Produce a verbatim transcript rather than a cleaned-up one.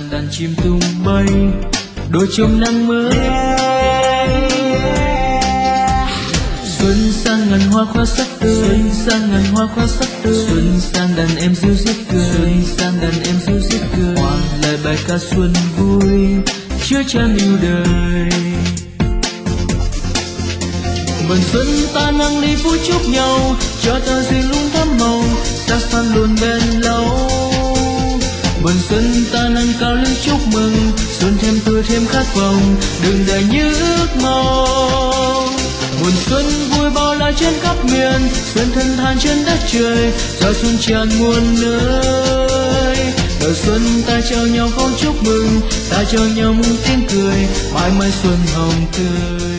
đàn chim tung bay đôi trong nắng mới. Xuân sang ngàn hoa khoe sắc tươi, xuân sang ngàn hoa khoe sắc tươi, xuân sang đàn em ríu rít cười, xuân sang đàn em ríu rít cười, hòa lại bài ca xuân vui chứa chan yêu đời. Mừng xuân ta nâng ly phút chúc nhau, cho ta duyên luôn thắm màu, ta son luôn bên lâu. Mừng xuân ta nâng cao lên chúc mừng, xuân thêm tươi thêm khát vọng, đừng để như ước mong. Mùa xuân vui bao la trên khắp miền, xuân thân than trên đất trời, gió xuân tràn muôn nơi. Đầu xuân ta trao nhau câu chúc mừng, ta trao nhau muôn tiếng cười, mãi mãi xuân hồng tươi.